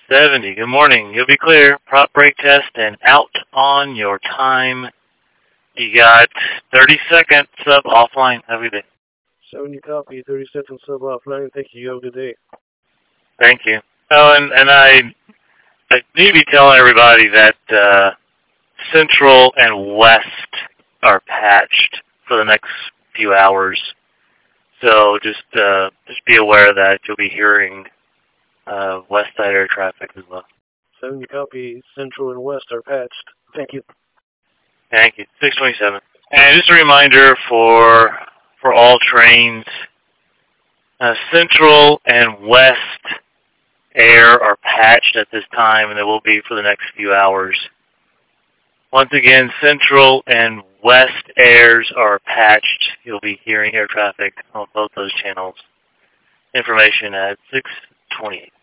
70. Good morning. You'll be clear. Prop brake test and out on your time. You got 30 seconds sub offline. Have a good day. 70 copy, 30 seconds sub offline. Thank you. Have a good day. Thank you. Oh, and I need to be telling everybody that Central and West are patched for the next few hours. So just be aware that you'll be hearing west side air traffic as well. 70 copy, Central and West are patched. Thank you. Thank you. 627. And just a reminder for all trains, Central and West air are patched at this time, and they will be for the next few hours. Once again, Central and West airs are patched. You'll be hearing air traffic on both those channels. Information at 628.